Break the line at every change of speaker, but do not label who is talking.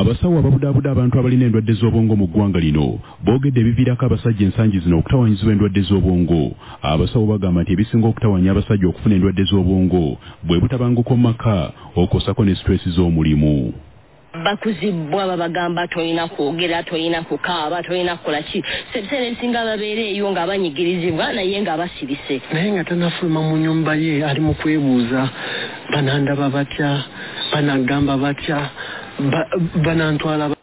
abasawo ababudaabuda abantu abalina endwadde z'obwongo mu ggwanga lino boogedde ebiviirako abasajja ensangi zino okutawanyizibwa endwadde z'obwongo. Abasawo bagamba nti ebisinga okutawanya abasajja okufuna endwadde z'obwongo bwe butabanguko mu maka okoosako ne stress z'omulimu.
Bakuzibwa babagamba toyina kwogera, toyina kukaaba, toyina kukola ki. Sebiseera ebisinga babeera eyo nga banyigirizibwa naye nga basirise.
Naye nga tanafuluma mu nnyumba ye ali mu kwebuuza banandaba batya, banagamba batya, banantwala